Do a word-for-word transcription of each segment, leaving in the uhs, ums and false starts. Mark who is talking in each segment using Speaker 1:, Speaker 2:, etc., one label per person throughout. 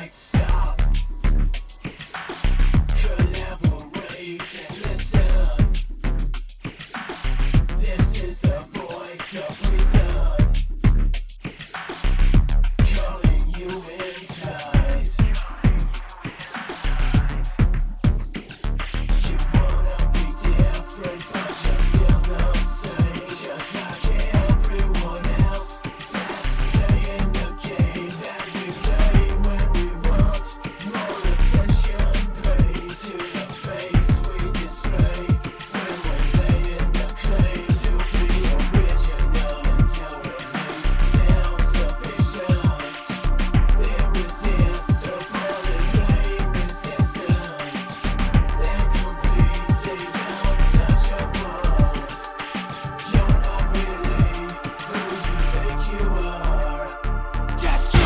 Speaker 1: might stop. Collaborate and listen. This is the voice of reason, calling you inside. You wanna be different, but you're still the same, just like everyone else that's playing the game that we play when we want more attention paid to the face we display when we're laying the claim to be original until we're made self-sufficient, irresistible and plain resistance. They're completely untouchable. You're not really who you think you are. Destroy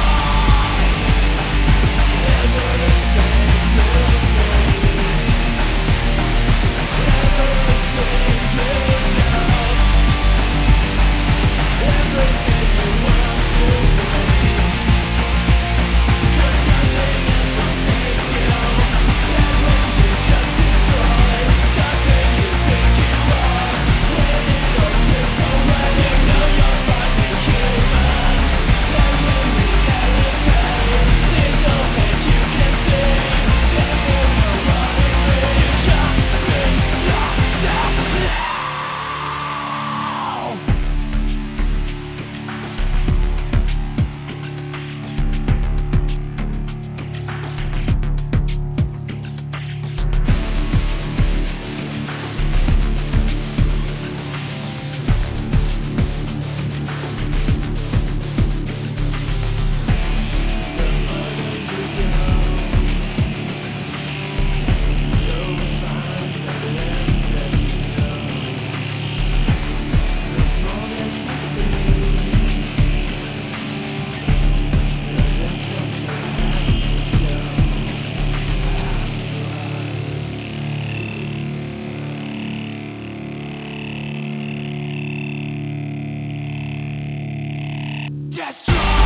Speaker 1: Destroy!